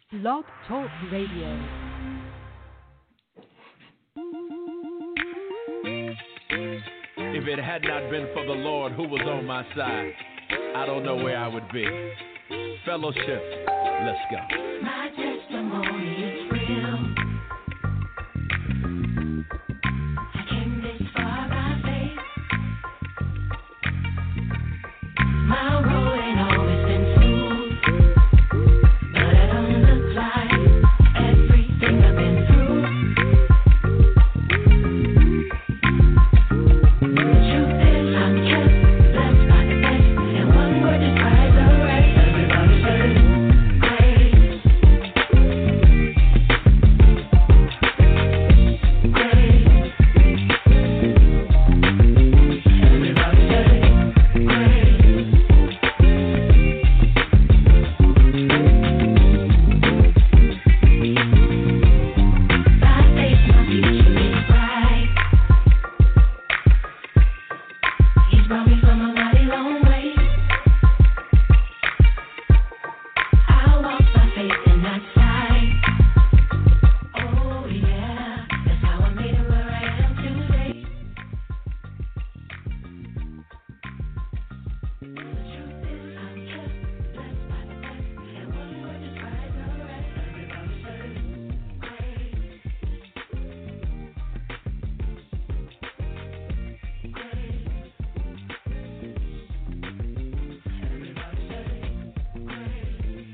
Blog Talk Radio. If it had not been for the Lord who was on my side, I don't know where I would be. Fellowship, let's go. My testimony is real. I came this far by faith. My road ain't always been smooth, but it don't look like everything I've been through. The truth is I'm kept blessed by the best, and one word describes the rest. Everybody say grace, grace. Everybody say grace. By faith my future is bright. He's brought me from a mighty long way. I walk by faith and not sight. Oh yeah, that's how I made it where I am today. The truth is I'm kept blessed by the best, and one word describes the rest. Everybody say grace, grace. Everybody say grace.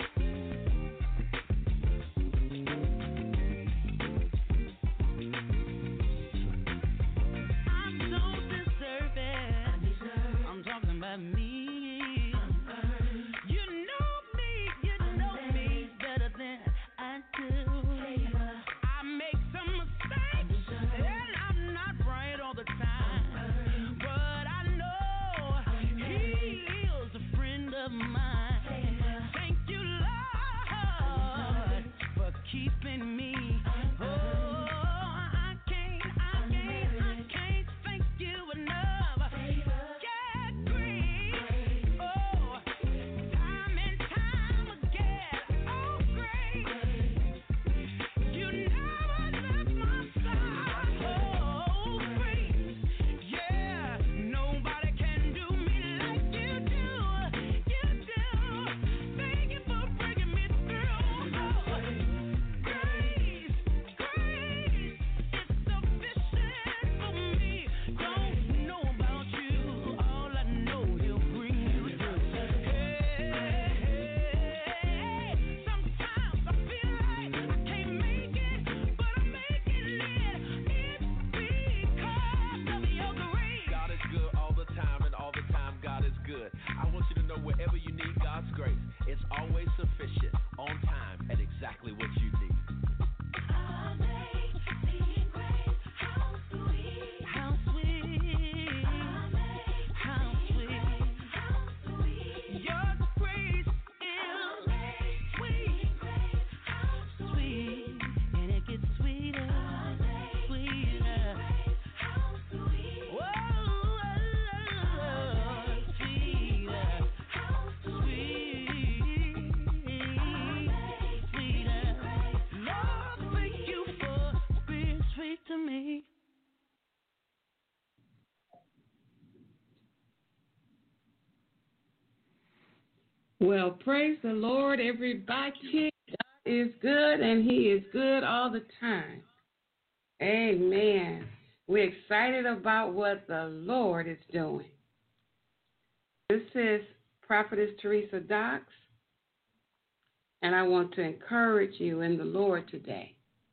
I don't deserve it. I'm talking about me. You know me better than I do. I make some mistakes, and I'm not right all the time. But I know He is a friend of mine. Thank you, Lord, for keeping me. Oh, I can't thank you enough. Yeah, grace. Oh, time and time again. Oh, grace. You never left my side. Oh, grace. Yeah, nobody can do me like you do. You do. Thank you for bringing me through. Oh, grace, grace is sufficient for me. Don't know about you, all I know He'll bring you through. Hey, sometimes I feel like I can't make it, but I'm making it. It's because of Your grace. God is good all the time, and all the time God is good. I want you to know wherever you need God's grace, it's always sufficient, on time, and exactly what you need. Amazing grace, how sweet, How sweet, how sweet, how sweet. Your grace is sweet, sweet, and it gets sweeter, sweeter. How sweet, Whoa, sweeter, sweet, sweeter. Lord, thank You for being sweet to me. Well, praise the Lord, everybody. God is good, and He is good all the time. Amen. We're excited about what the Lord is doing. This is Prophetess Teresa Docks, and I want to encourage you in the Lord today.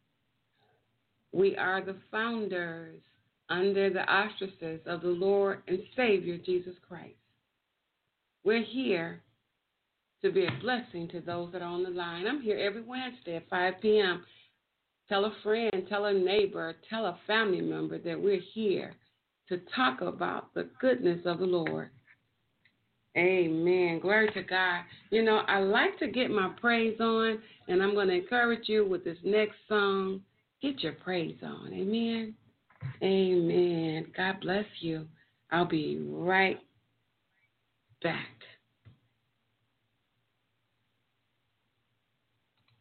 We are the founders under the auspices of the Lord and Savior, Jesus Christ. We're here to be a blessing to those that are on the line. I'm here every Wednesday at 5 p.m. Tell a friend, tell a neighbor, tell a family member that we're here to talk about the goodness of the Lord. Amen. Glory to God. You know, I like to get my praise on, and I'm going to encourage you with this next song. Get your praise on. Amen. Amen. God bless you. I'll be right back.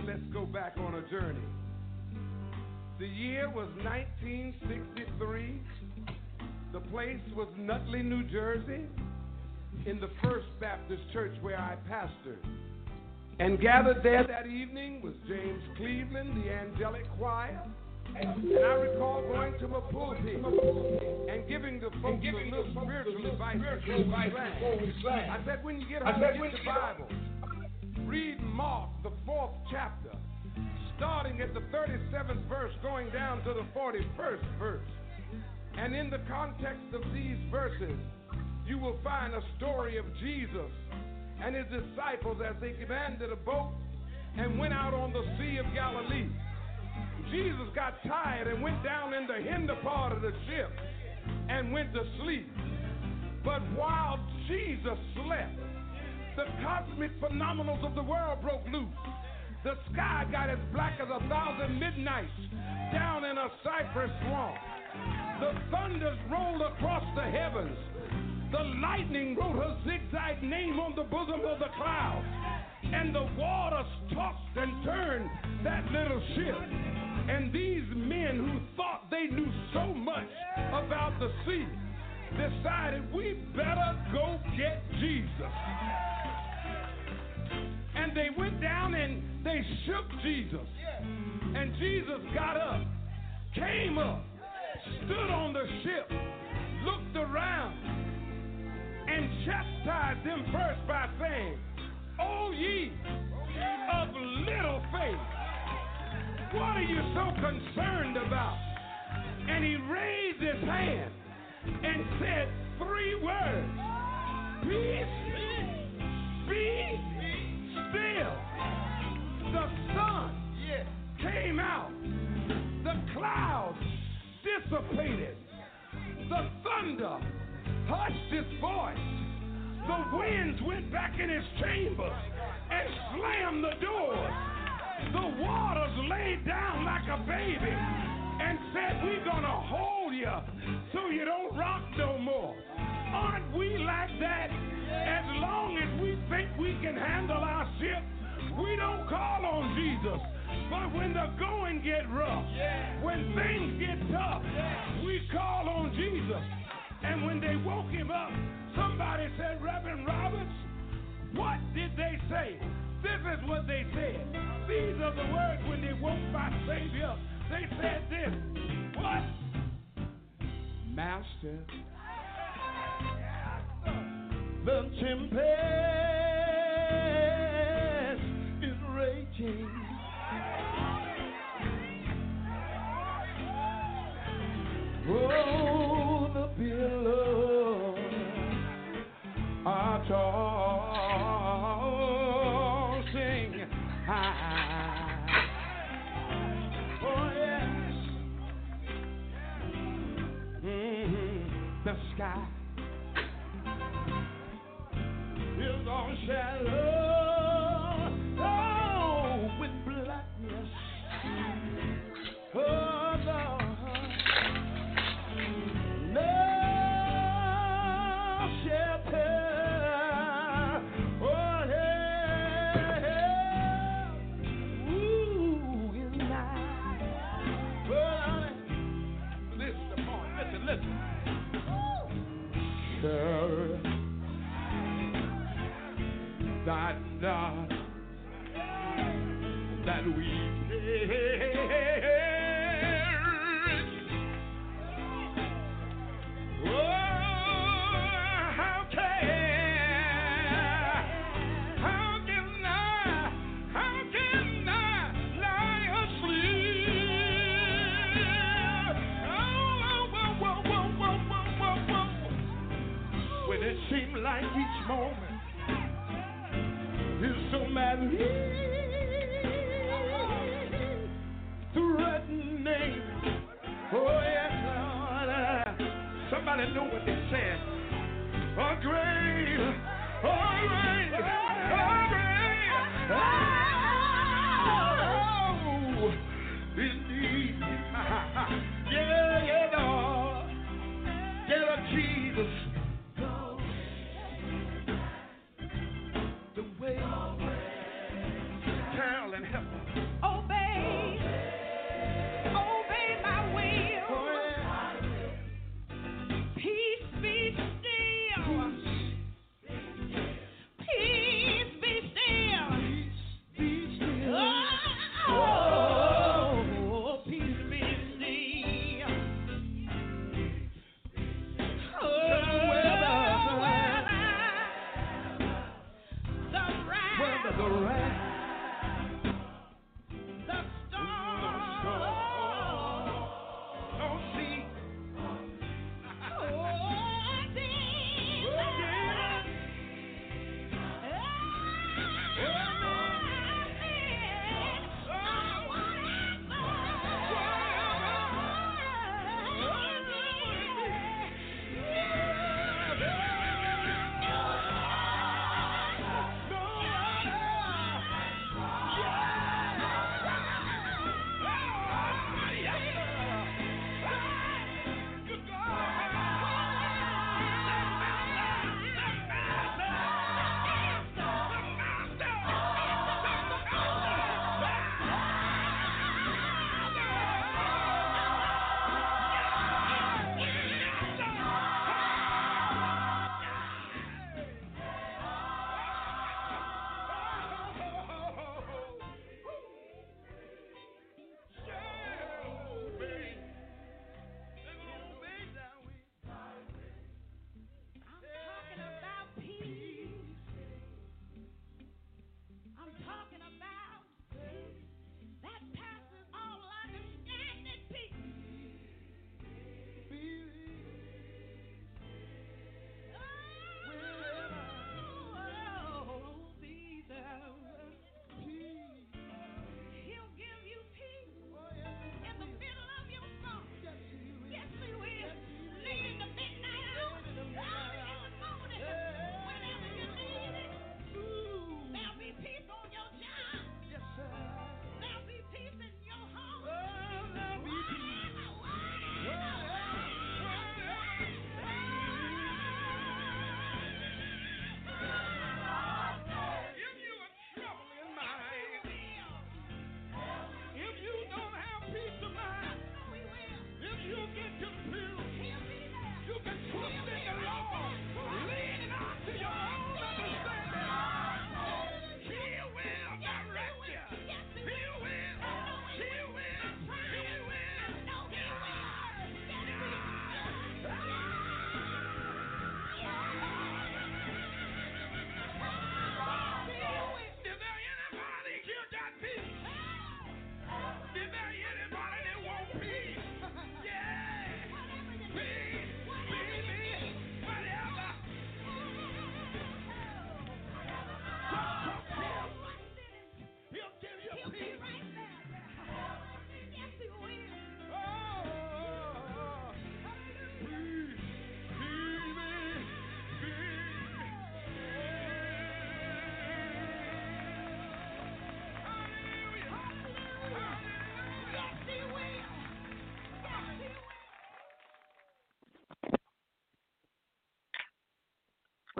let's go back on a journey. The year was 1963. The place was Nutley, New Jersey, in the First Baptist Church where I pastored. And gathered there that evening was James Cleveland, the angelic choir. And I recall going to my pulpit and giving the folks a little spiritual advice before we sang. I said, when you get home, get the Bible. Read Mark, the 4th chapter, starting at the 37th verse, going down to the 41st verse. And in the context of these verses, you will find a story of Jesus and his disciples as they commanded a boat and went out on the Sea of Galilee. Jesus got tired and went down in the hinder part of the ship and went to sleep. But while Jesus slept, the cosmic phenomenals of the world broke loose. The sky got as black as 1,000 midnights down in a cypress swamp. The thunders rolled across the heavens. The lightning wrote her zigzag name on the bosom of the clouds. And the waters tossed and turned that little ship. And these men who thought they knew so much about the sea decided we better go get Jesus. And they went down and they shook Jesus. And Jesus got up, came up, stood on the ship, looked around, and chastised them first by saying, "O ye of little faith, what are you so concerned about?" And he raised his hand and said 3 words, "Peace, be still." The sun came out. The clouds dissipated. The thunder hushed its voice. The winds went back in its chambers and slammed the doors. The waters laid down like a baby and said, "We're going to hold you so you don't rock no more." Aren't we like that? As long as we think we can handle our ship, we don't call on Jesus. But when the going get rough, when things get tough, we call on Jesus. And when they woke him up, somebody said, "Reverend Roberts, what did they say?" This is what they said. These are the words when they woke my Savior. They said this. What? "Master, the tempest is raging. Oh, the billows are tossing high. Oh, yes. The sky is all shallow, oh, with blackness. Oh, Lord. No shelter. Oh, yeah. Ooh, in night. Oh, listen, come on, listen. Sure. That we perish. Oh, how can I lie asleep? Oh, when it seems like each moment is so madly threatening. Oh, yes, Lord. Somebody know what they said. A grave. Oh, indeed. Yeah, Lord. Get up, Jesus. The way, Carol and help.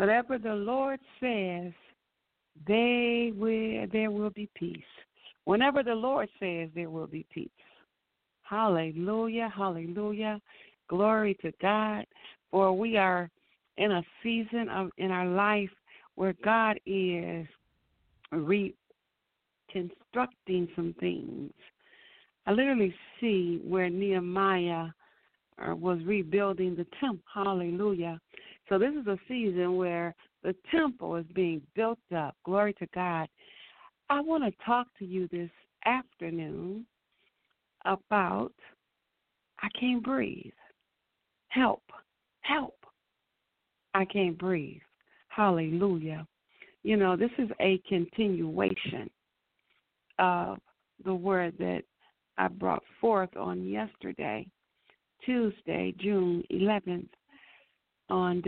Whatever the Lord says, there will be peace. Whenever the Lord says, there will be peace. Hallelujah, hallelujah. Glory to God. For we are in a season in our life where God is reconstructing some things. I literally see where Nehemiah was rebuilding the temple. Hallelujah. So this is a season where the temple is being built up. Glory to God. I want to talk to you this afternoon about I can't breathe. Help. Help. I can't breathe. Hallelujah. You know, this is a continuation of the word that I brought forth on yesterday, Tuesday, June 11th, on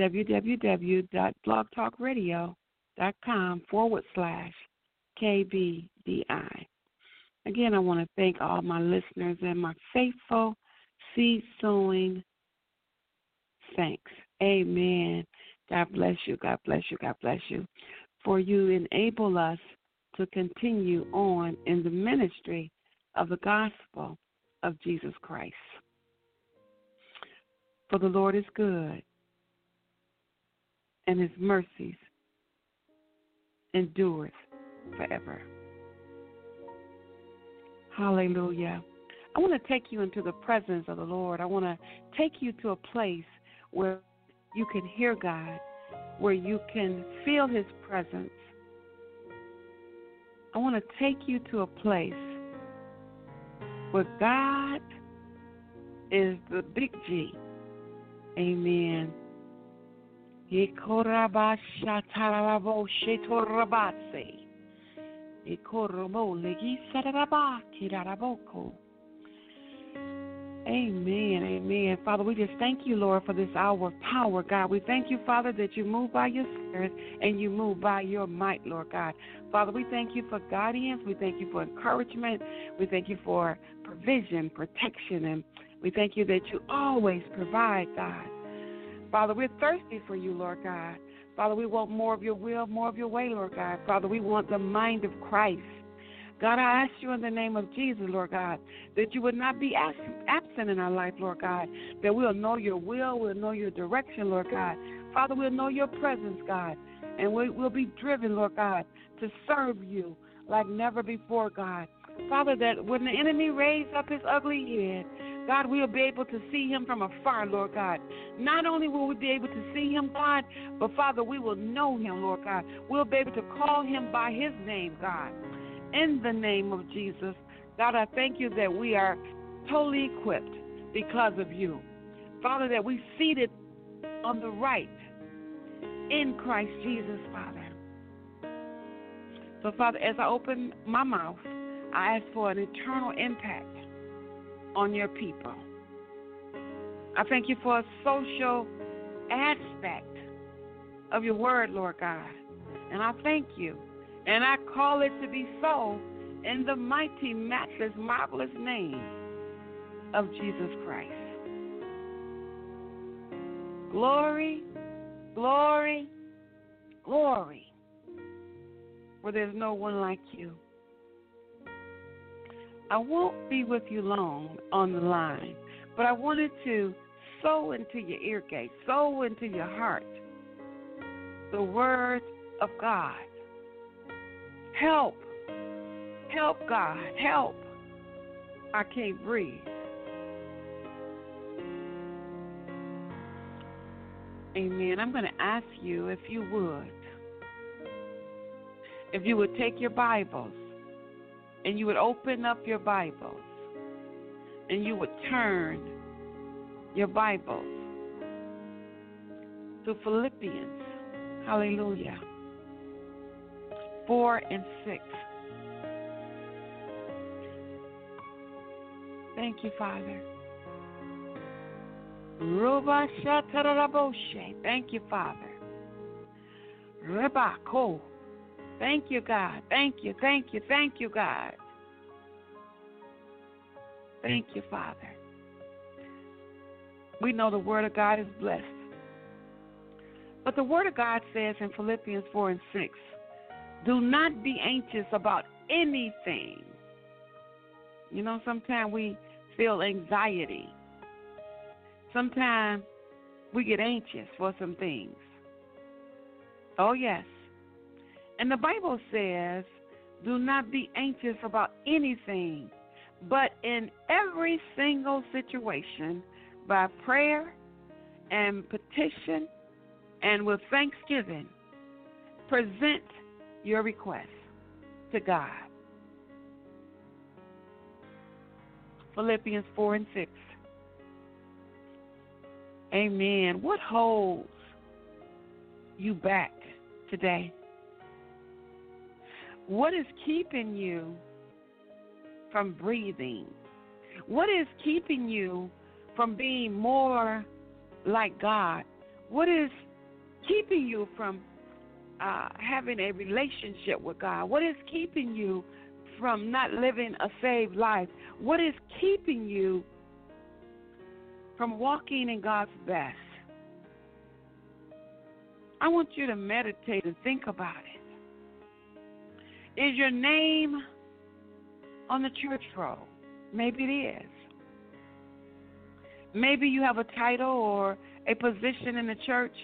www.blogtalkradio.com/KBDI. Again, I want to thank all my listeners and my faithful seed sowing thanks. Amen. God bless you. God bless you. God bless you. For you enable us to continue on in the ministry of the gospel of Jesus Christ. For the Lord is good, and his mercies endureth forever. Hallelujah. I want to take you into the presence of the Lord. I want to take you to a place where you can hear God, where you can feel his presence. I want to take you to a place where God is the big G. Amen. Amen, amen. Father, we just thank you, Lord, for this hour of power, God. We thank you, Father, that you move by your spirit and you move by your might, Lord God. Father, we thank you for guidance. We thank you for encouragement. We thank you for provision, protection, and we thank you that you always provide, God. Father, we're thirsty for you, Lord God. Father, we want more of your will, more of your way, Lord God. Father, we want the mind of Christ. God, I ask you in the name of Jesus, Lord God, that you would not be absent in our life, Lord God, that we'll know your will, we'll know your direction, Lord God. Father, we'll know your presence, God, and we'll be driven, Lord God, to serve you like never before, God. Father, that when the enemy raises up his ugly head, God, we'll be able to see him from afar, Lord God. Not only will we be able to see him, God, but, Father, we will know him, Lord God. We'll be able to call him by his name, God. In the name of Jesus, God, I thank you that we are totally equipped because of you. Father, that we seated on the right in Christ Jesus, Father. So, Father, as I open my mouth, I ask for an eternal impact on your people. I thank you for a social aspect of your word, Lord God. And I thank you. And I call it to be so in the mighty, matchless, marvelous name of Jesus Christ. Glory, glory, glory, for there's no one like you. I won't be with you long on the line, but I wanted to sow into your ear gate, sow into your heart the word of God. Help. Help, God. Help. I can't breathe. Amen. I'm going to ask you if you would take your Bibles and you would open up your Bibles and you would turn your Bibles to Philippians. Hallelujah. 4 and 6. Thank you, Father. Thank you, Father. Rebako. Thank you, God. Thank you, thank you, thank you, God. Thank you, Father. We know the word of God is blessed. But the Word of God says in Philippians 4 and 6, do not be anxious about anything. You know, sometimes we feel anxiety. Sometimes we get anxious for some things. Oh, yes. And the Bible says, do not be anxious about anything, but in every single situation, by prayer and petition and with thanksgiving, present your request to God. Philippians 4 and 6. Amen. What holds you back today? What is keeping you from breathing? What is keeping you from being more like God? What is keeping you from having a relationship with God? What is keeping you from not living a saved life? What is keeping you from walking in God's best? I want you to meditate and think about it. Is your name on the church roll? Maybe it is. Maybe you have a title or a position in the church.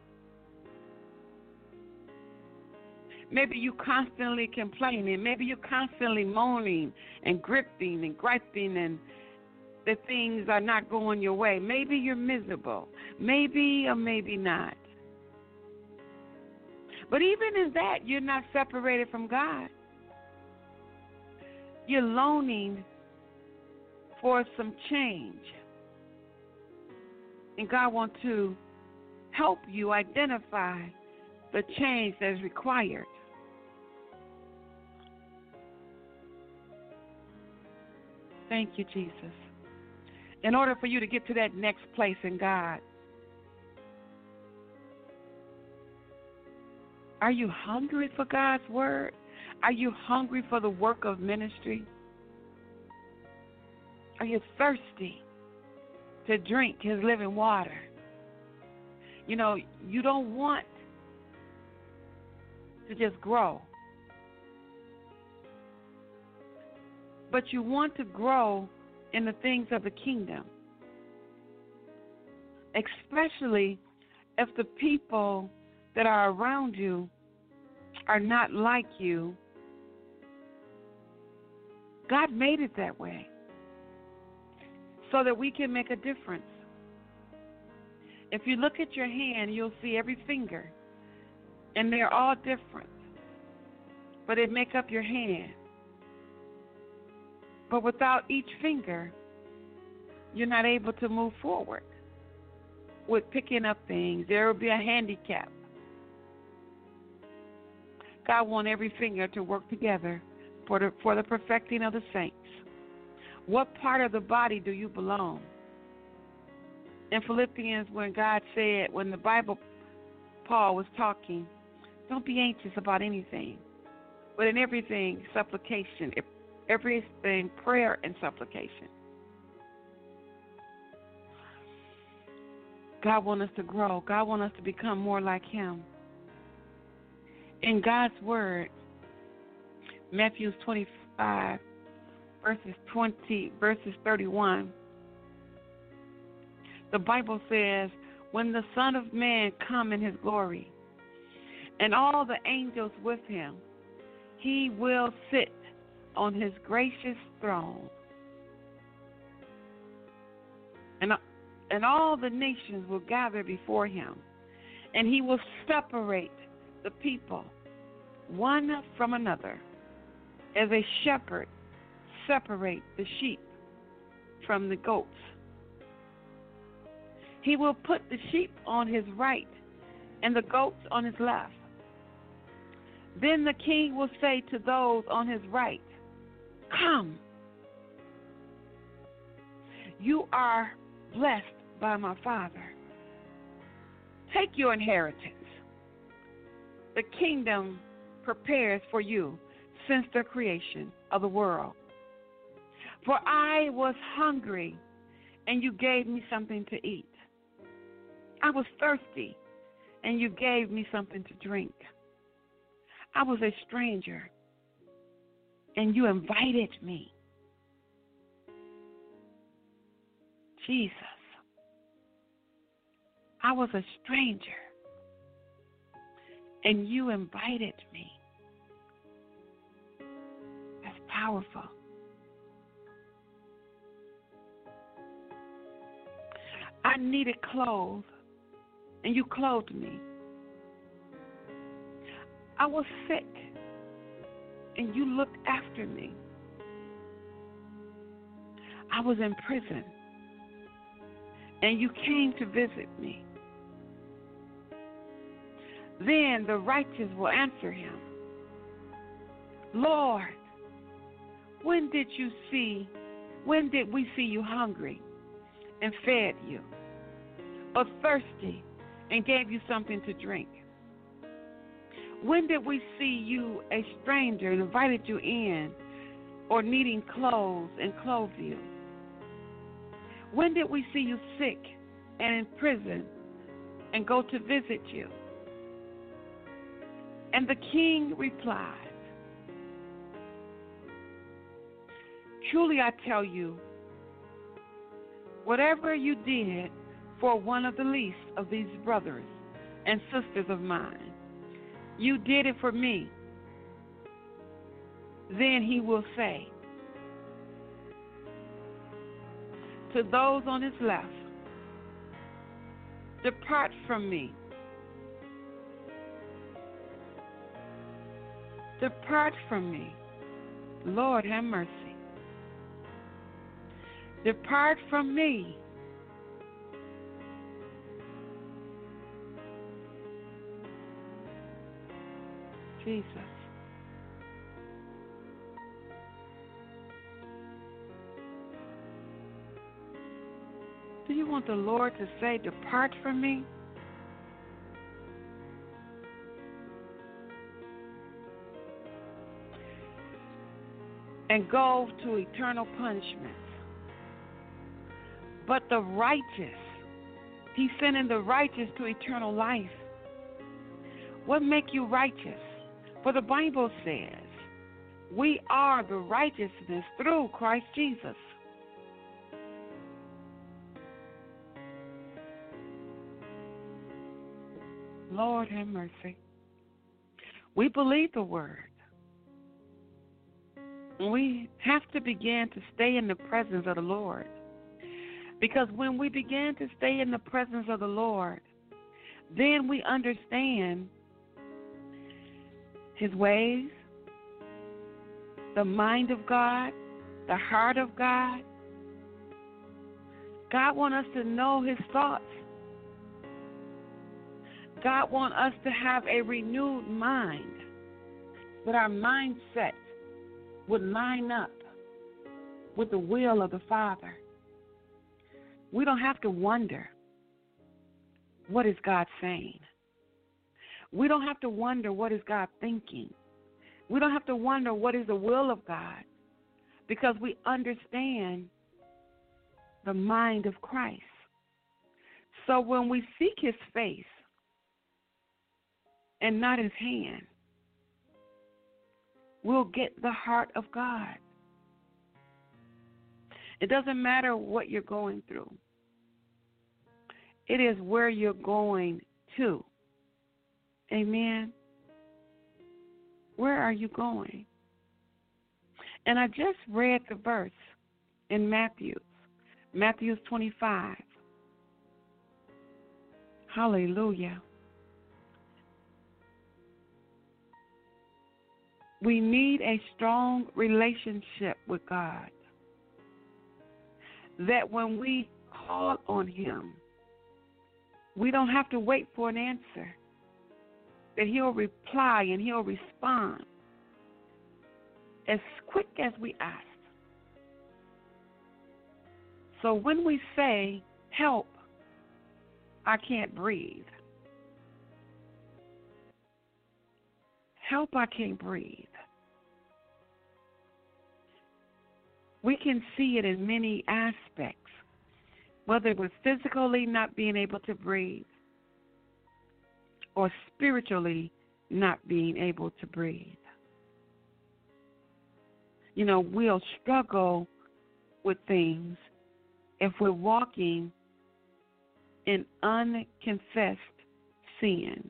Maybe you constantly complaining. Maybe you're constantly moaning and gripping and griping and that things are not going your way. Maybe you're miserable. Maybe or maybe not. But even in that, you're not separated from God. You're longing for some change. And God wants to help you identify the change that is required. Thank you, Jesus. In order for you to get to that next place in God, are you hungry for God's word? Are you hungry for the work of ministry? Are you thirsty to drink his living water? You know, you don't want to just grow, but you want to grow in the things of the kingdom, especially if the people that are around you are not like you. God made it that way so that we can make a difference. If you look at your hand, you'll see every finger, and they're all different, but they make up your hand. But without each finger, you're not able to move forward with picking up things. There will be a handicap. God wants every finger to work together for the perfecting of the saints. What part of the body do you belong? In Philippians, when the Bible, Paul was talking, don't be anxious about anything, but in everything, supplication, everything, prayer and supplication. God wants us to grow. God wants us to become more like him. In God's word, Matthew 25, verses 31, the Bible says, when the Son of Man come in his glory, and all the angels with him, he will sit on his gracious throne. And all the nations will gather before him, and he will separate the people one from another, as a shepherd separates the sheep from the goats. He will put the sheep on his right and the goats on his left. Then the king will say to those on his right, come, you are blessed by my Father. Take your inheritance. The kingdom prepares for you since the creation of the world. For I was hungry, and you gave me something to eat. I was thirsty, and you gave me something to drink. I was a stranger, and you invited me. Jesus, I was a stranger, and you invited me. That's powerful. I needed clothes, and you clothed me. I was sick, and you looked after me. I was in prison, and you came to visit me. Then the righteous will answer him, Lord, when did we see you hungry and fed you, or thirsty and gave you something to drink? When did we see you a stranger and invited you in, or needing clothes and clothed you? When did we see you sick and in prison and go to visit you? And the king replied, truly I tell you, whatever you did for one of the least of these brothers and sisters of mine, you did it for me. Then he will say to those on his left, depart from me. Depart from me. Lord, have mercy. Depart from me. Jesus. Do you want the Lord to say, depart from me? And go to eternal punishment. But the righteous, he's sending the righteous to eternal life. What make you righteous? For the Bible says, we are the righteousness through Christ Jesus. Lord have mercy. We believe the word. We have to begin to stay in the presence of the Lord. Because when we begin to stay in the presence of the Lord, then we understand his ways, the mind of God, the heart of God. God wants us to know his thoughts. God wants us to have a renewed mind, that our mindset would line up with the will of the Father. We don't have to wonder, what is God saying? We don't have to wonder, what is God thinking? We don't have to wonder, what is the will of God? Because we understand the mind of Christ. So when we seek his face and not his hand, we'll get the heart of God. It doesn't matter what you're going through. It is where you're going to. Amen. Where are you going? And I just read the verse in Matthew 25. Hallelujah. We need a strong relationship with God. That when we call on him, we don't have to wait for an answer. That he'll reply and he'll respond as quick as we ask. So when we say, help, I can't breathe. Help, I can't breathe. We can see it in many aspects, whether it was physically not being able to breathe, or spiritually not being able to breathe. We'll struggle with things if we're walking in unconfessed sin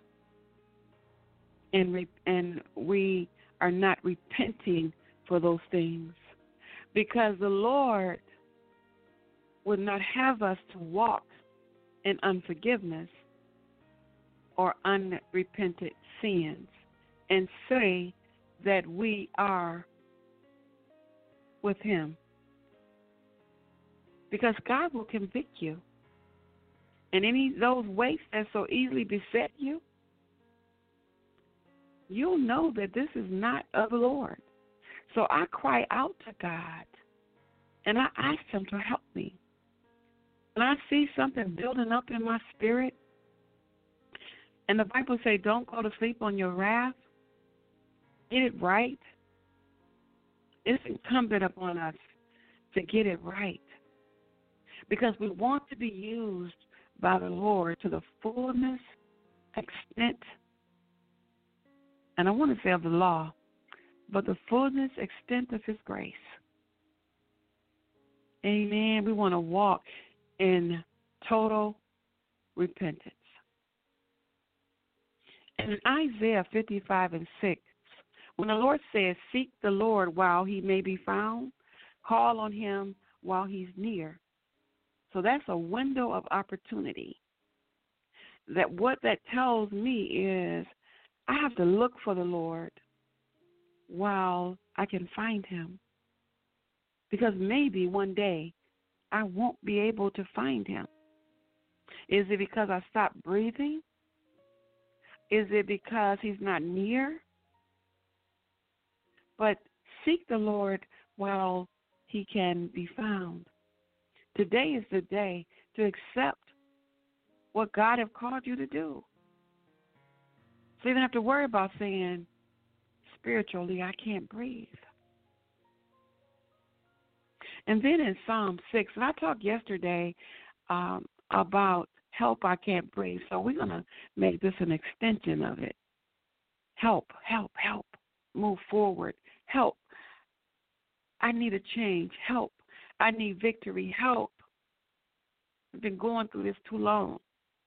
and we are not repenting for those things, because the Lord would not have us to walk in unforgiveness or unrepented sins and say that we are with Him. Because God will convict you. And those weights that so easily beset you, you'll know that this is not of the Lord. So I cry out to God, and I ask Him to help me. When I see something building up in my spirit, and the Bible says, don't go to sleep on your wrath, get it right. It's incumbent upon us to get it right, because we want to be used by the Lord to the fullness, extent, and I want to say of the law, but the fullness, extent of His grace. Amen. We want to walk in total repentance. And in Isaiah 55:6, when the Lord says, seek the Lord while He may be found, call on Him while He's near. So that's a window of opportunity. That what that tells me is I have to look for the Lord while I can find Him. Because maybe one day I won't be able to find Him. Is it because I stopped breathing? Is it because He's not near? But seek the Lord while He can be found. Today is the day to accept what God has called you to do. So you don't have to worry about saying, spiritually, I can't breathe. And then in Psalm 6, and I talked yesterday about help, I can't breathe. So we're going to make this an extension of it. Help, help, help. Move forward. Help. I need a change. Help. I need victory. Help. I've been going through this too long.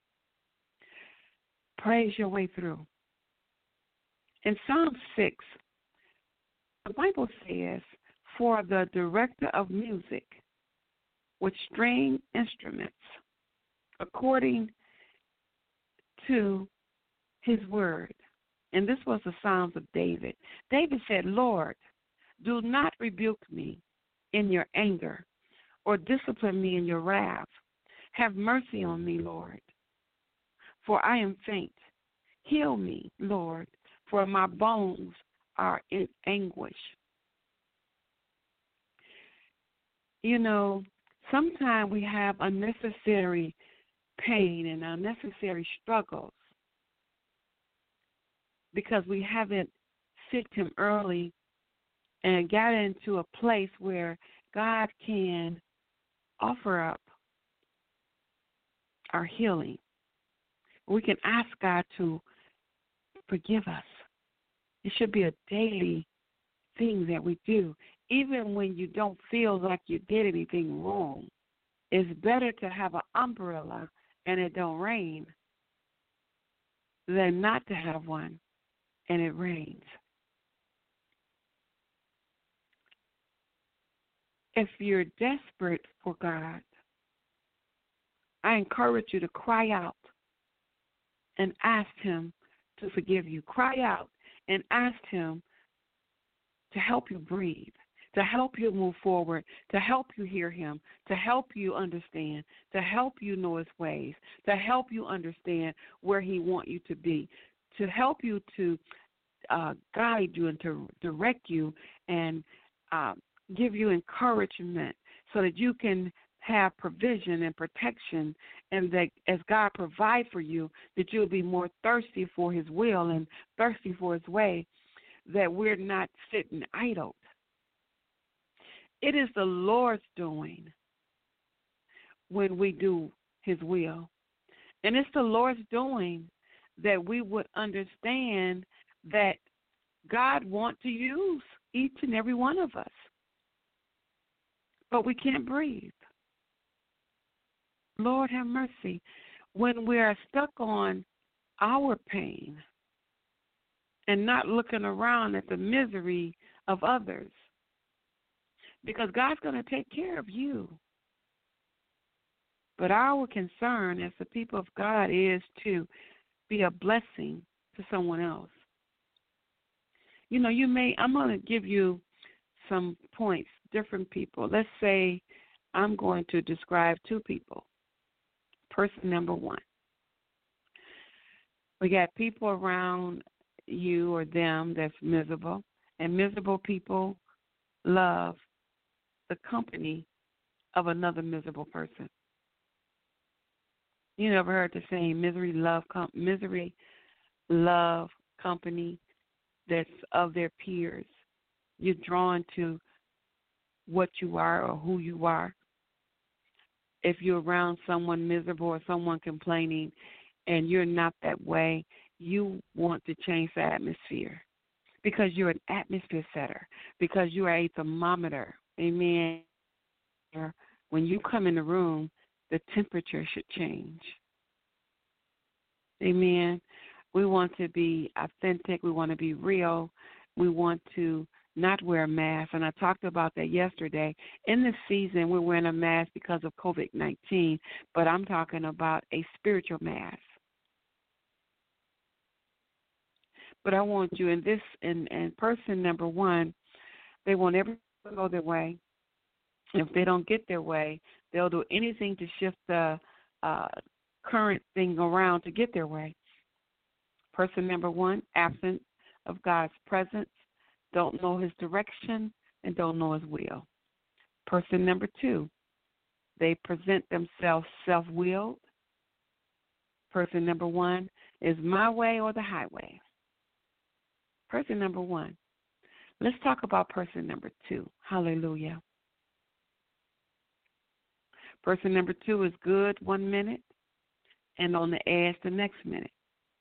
Praise your way through. In Psalm 6, the Bible says, for the director of music with string instruments, according to his word. And this was the Psalms of David. David said, Lord, do not rebuke me in your anger or discipline me in your wrath. Have mercy on me, Lord, for I am faint. Heal me, Lord, for my bones are in anguish. Sometimes we have unnecessary pain and unnecessary struggles because we haven't sought Him early and got into a place where God can offer up our healing. We can ask God to forgive us. It should be a daily thing that we do. Even when you don't feel like you did anything wrong, it's better to have an umbrella and it don't rain than not to have one and it rains. If you're desperate for God, I encourage you to cry out and ask Him to forgive you. Cry out and ask Him to help you breathe, to help you move forward, to help you hear Him, to help you understand, to help you know His ways, to help you understand where He wants you to be, to help you to guide you and to direct you and give you encouragement so that you can have provision and protection, and that as God provides for you, that you'll be more thirsty for His will and thirsty for His way, that we're not sitting idle. It is the Lord's doing when we do His will. And it's the Lord's doing that we would understand that God wants to use each and every one of us. But we can't breathe. Lord have mercy. When we are stuck on our pain and not looking around at the misery of others, because God's going to take care of you. But our concern as the people of God is to be a blessing to someone else. You know, I'm going to give you some points, different people. Let's say I'm going to describe two people. Person number one. We got people around you or them that's miserable, and miserable people love the company of another miserable person. You never heard the saying, misery love company that's of their peers. You're drawn to what you are or who you are. If you're around someone miserable or someone complaining and you're not that way, you want to change the atmosphere because you're an atmosphere setter, because you are a thermometer. Amen. When you come in the room, the temperature should change. Amen. We want to be authentic. We want to be real. We want to not wear a mask. And I talked about that yesterday. In this season, we're wearing a mask because of COVID-19, but I'm talking about a spiritual mask. But I want you in this, and person number one, they want everything to go their way. If they don't get their way, they'll do anything to shift the current thing around to get their way. Person number one, absent of God's presence, don't know his direction, and don't know his will. Person number two, they present themselves self-willed. Person number one is my way or the highway. Person number one. Let's talk about person number two. Hallelujah. Person number two is good 1 minute and on the edge the next minute.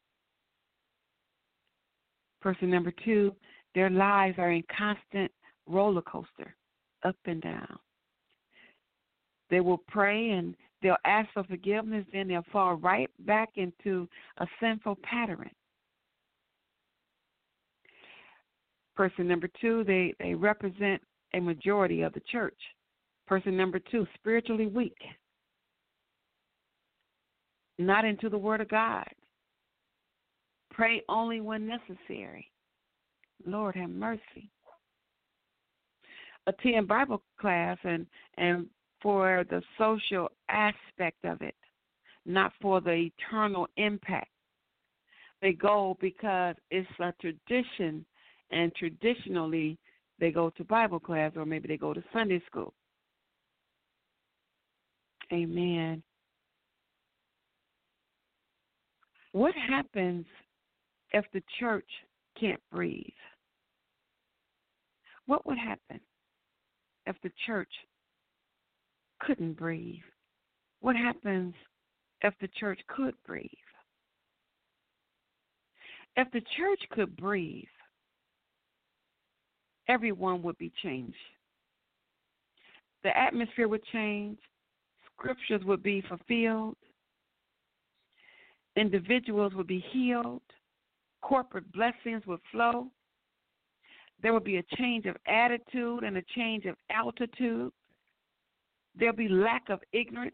Person number two, their lives are in constant roller coaster, up and down. They will pray and they'll ask for forgiveness, then they'll fall right back into a sinful pattern. Person number two, they represent a majority of the church. Person number two, spiritually weak, not into the Word of God. Pray only when necessary. Lord have mercy. Attend Bible class and for the social aspect of it, not for the eternal impact. They go because it's a tradition, and traditionally they go to Bible class or maybe they go to Sunday school. Amen. What happens if the church can't breathe? What would happen if the church couldn't breathe? What happens if the church could breathe? If the church could breathe, everyone would be changed. The atmosphere would change. Scriptures would be fulfilled. Individuals would be healed. Corporate blessings would flow. There would be a change of attitude and a change of altitude. There'll be lack of ignorance.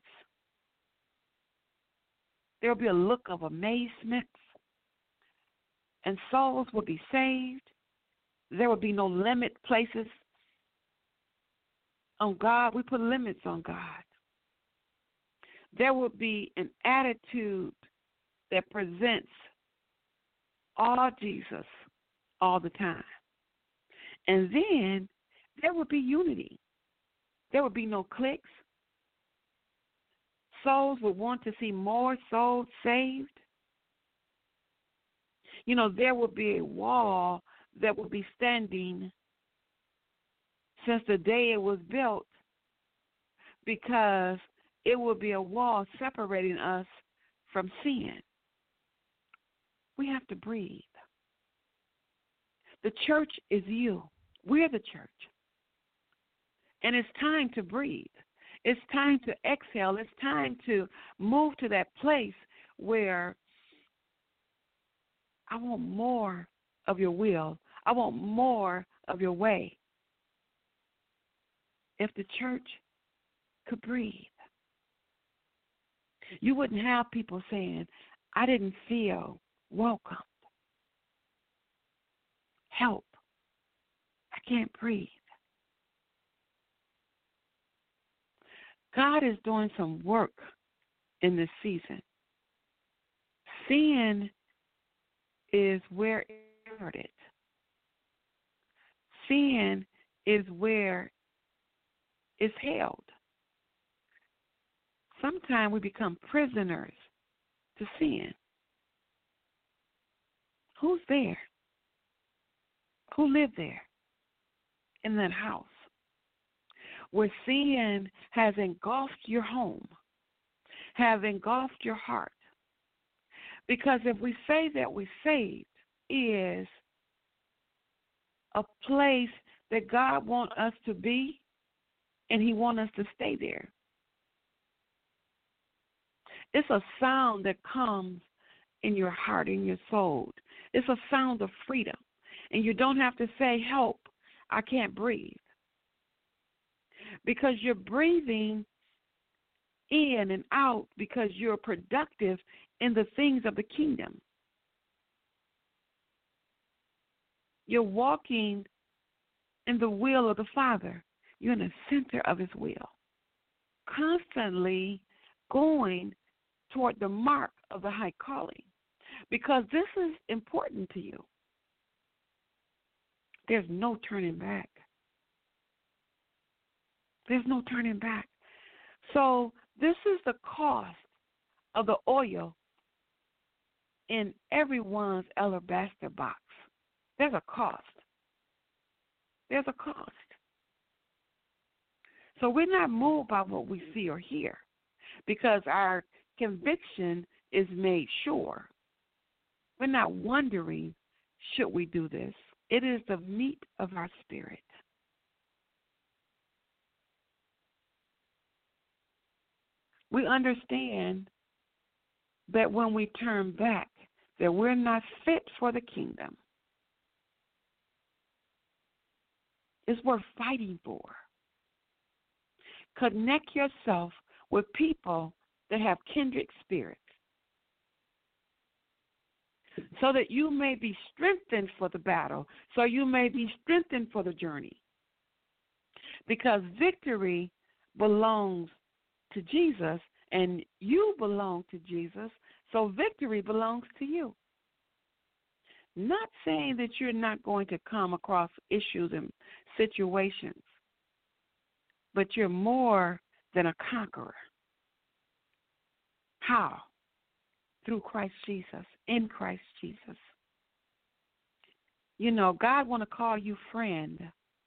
There'll be a look of amazement. And souls will be saved. There will be no limit places on God. We put limits on God. There will be an attitude that presents all Jesus all the time. And then there will be unity. There will be no cliques. Souls will want to see more souls saved. You know, there will be a wall that will be standing since the day it was built, because it will be a wall separating us from sin. We have to breathe. The church is you. We're the church. And it's time to breathe. It's time to exhale. It's time to move to that place where I want more of your will. I want more of your way. If the church could breathe, you wouldn't have people saying, I didn't feel welcomed. Help. I can't breathe. God is doing some work in this season. Sin is where it started. Sin is where it's held. Sometimes we become prisoners to sin. Who's there? Who lived there in that house? Where sin has engulfed your home, have engulfed your heart. Because if we say that we're saved is a place that God wants us to be, and he wants us to stay there. It's a sound that comes in your heart, in your soul. It's a sound of freedom. And you don't have to say, help, I can't breathe. Because you're breathing in and out because you're productive in the things of the kingdom. You're walking in the will of the Father. You're in the center of his will. Constantly going toward the mark of the high calling. Because this is important to you. There's no turning back. There's no turning back. So this is the cost of the oil in everyone's alabaster box. There's a cost. There's a cost. So we're not moved by what we see or hear because our conviction is made sure. We're not wondering, should we do this? It is the meat of our spirit. We understand that when we turn back, that we're not fit for the kingdom. It's worth fighting for. Connect yourself with people that have kindred spirits so that you may be strengthened for the battle, so you may be strengthened for the journey. Because victory belongs to Jesus, and you belong to Jesus, so victory belongs to you. Not saying that you're not going to come across issues and situations, but you're more than a conqueror. How? Through Christ Jesus, in Christ Jesus. You know, God want to call you friend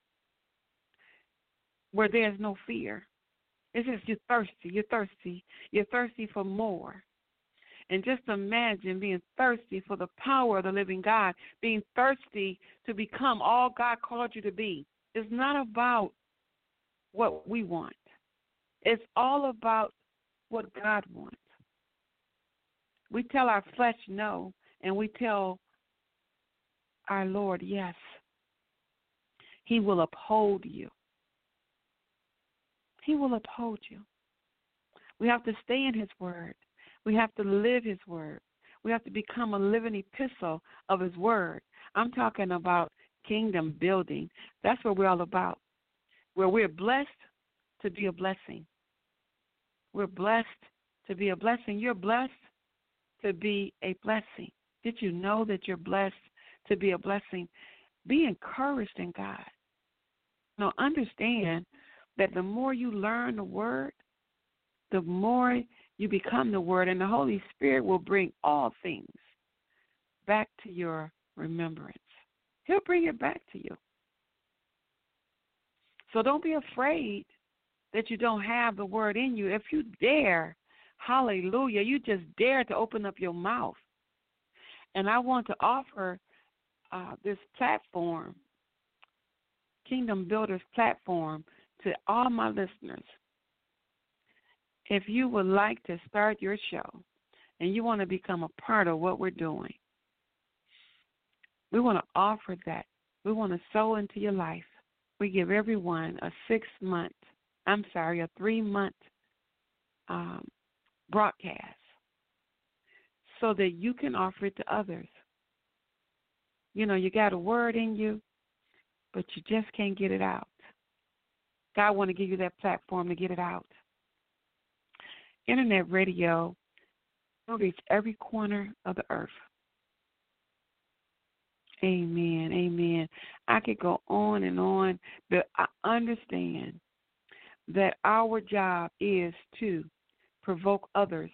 where there's no fear. It's just you're thirsty for more. And just imagine being thirsty for the power of the living God, being thirsty to become all God called you to be. It's not about what we want. It's all about what God wants. We tell our flesh no, and we tell our Lord yes. He will uphold you. He will uphold you. We have to stay in his word. We have to live his word. We have to become a living epistle of his word. I'm talking about kingdom building. That's what we're all about. Where we're blessed to be a blessing. We're blessed to be a blessing. You're blessed to be a blessing. Did you know that you're blessed to be a blessing? Be encouraged in God. Now, understand that the more you learn the word, the more you become the word, and the Holy Spirit will bring all things back to your remembrance. He'll bring it back to you. So don't be afraid that you don't have the word in you. If you dare, hallelujah, you just dare to open up your mouth And I want to offer this platform, Kingdom Builders platform, to all my listeners. If you would like to start your show and you want to become a part of what we're doing, we want to offer that. We want to sow into your life. We give everyone a 3-month broadcast so that you can offer it to others. You know, you got a word in you, but you just can't get it out. God want to give you that platform to get it out. Internet radio will reach every corner of the earth. Amen, amen. I could go on, but I understand that our job is to provoke others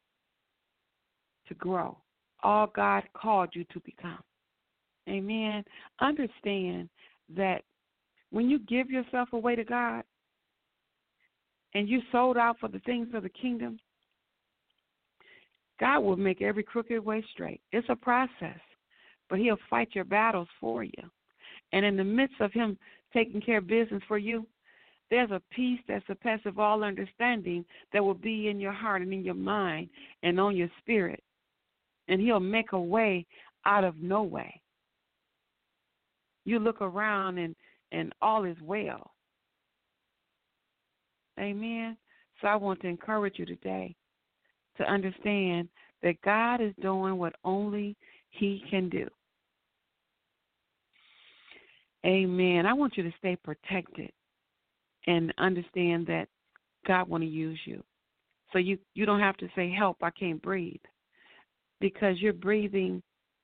to grow. All God called you to become. Amen. Understand that when you give yourself away to God and you sold out for the things of the kingdom, God will make every crooked way straight. It's a process, but he'll fight your battles for you. And in the midst of him taking care of business for you, there's a peace that surpasses all understanding that will be in your heart and in your mind and on your spirit. And he'll make a way out of no way. You look around and all is well. Amen. So I want to encourage you today to understand that God is doing what only he can do. Amen. I want you to stay protected and understand that God want to use you. So you don't have to say, help, I can't breathe, because you're breathing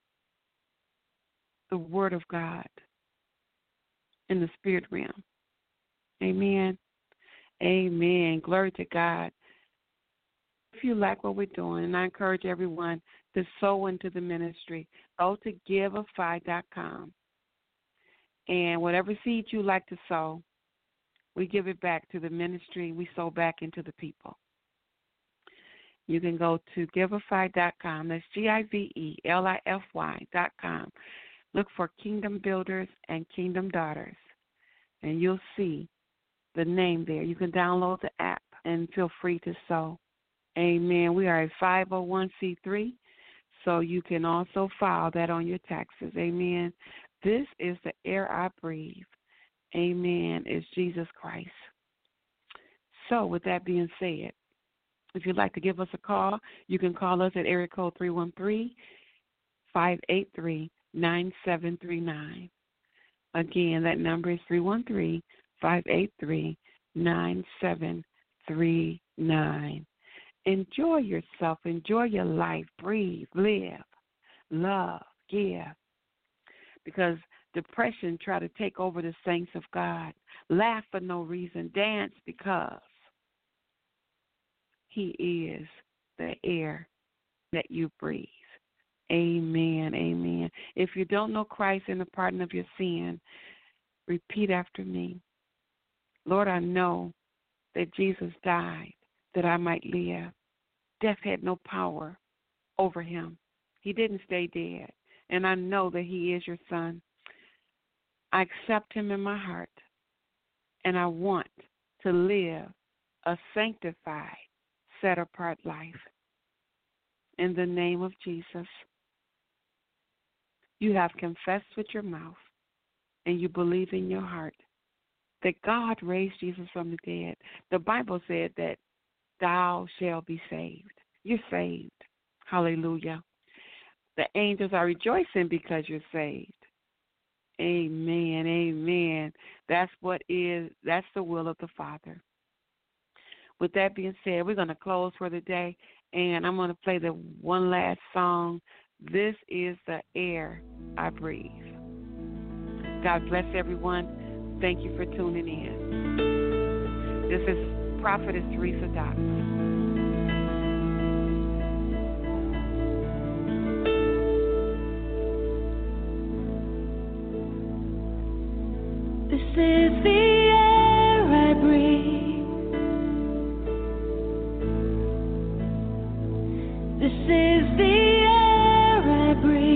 the word of God in the spirit realm. Amen. Amen. Glory to God. If you like what we're doing, and I encourage everyone to sow into the ministry, go to giveafy.com. And whatever seed you like to sow, we give it back to the ministry. We sow back into the people. You can go to giveafy.com. That's GIVELIFY.com. Look for Kingdom Builders and Kingdom Daughters, and you'll see the name there. You can download the app and feel free to sow. Amen. We are a 501c3, so you can also file that on your taxes. Amen. This is the air I breathe. Amen. It's Jesus Christ. So with that being said, if you'd like to give us a call, you can call us at area code 313-583-9739. Again, that number is 313-583-9739. Enjoy yourself. Enjoy your life. Breathe, live, love, give. Because depression try to take over the saints of God. Laugh for no reason. Dance because he is the air that you breathe. Amen, amen. If you don't know Christ and the pardon of your sin, repeat after me. Lord, I know that Jesus died that I might live. Death had no power over him. He didn't stay dead. And I know that he is your son. I accept him in my heart. And I want to live a sanctified, set-apart life. In the name of Jesus, you have confessed with your mouth and you believe in your heart that God raised Jesus from the dead. The Bible said that thou shalt be saved. You're saved. Hallelujah. The angels are rejoicing because you're saved. Amen, amen. That's the will of the Father. With that being said, we're going to close for the day, and I'm going to play the one last song. This is the air I breathe. God bless everyone. Thank you for tuning in. This is Prophetess Teresa Dobbs. This is the air I breathe. This is the air I breathe.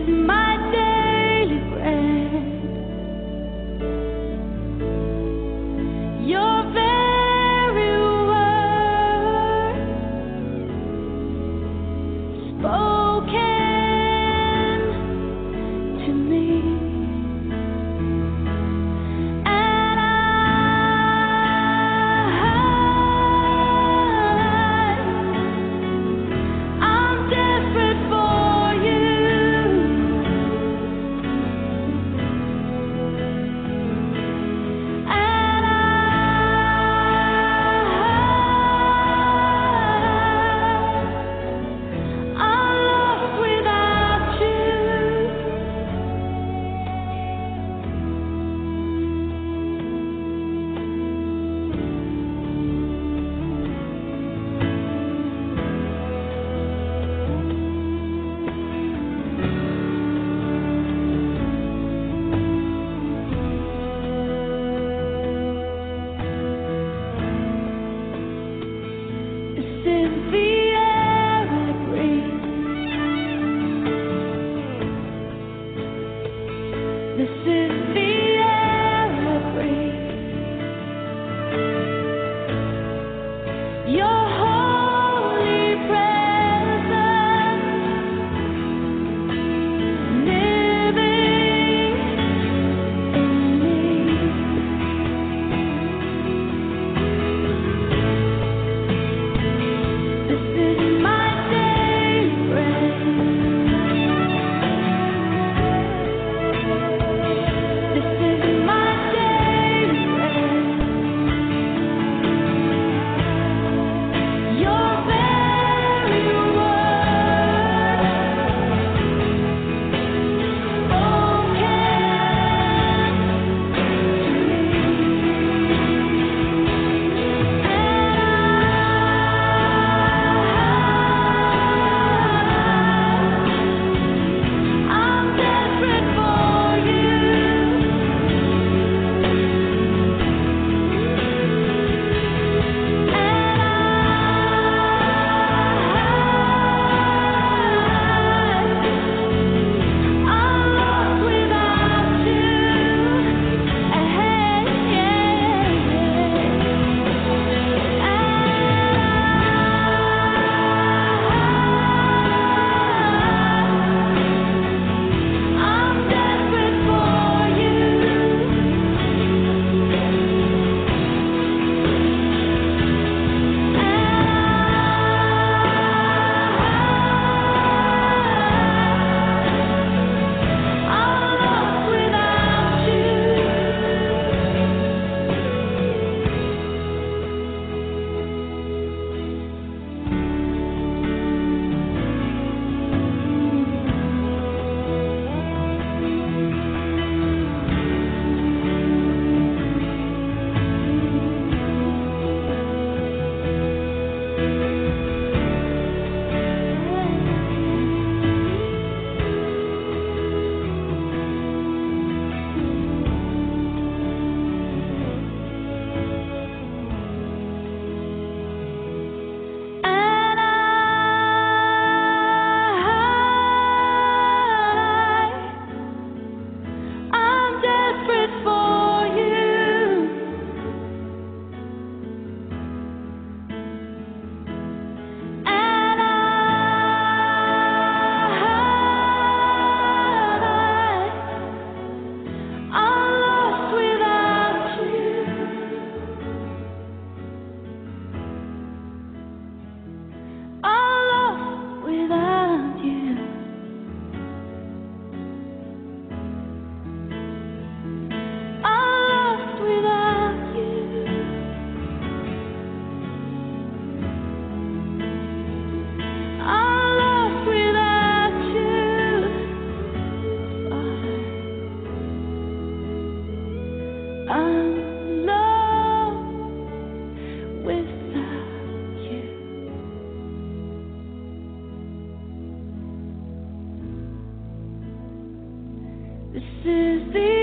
This is the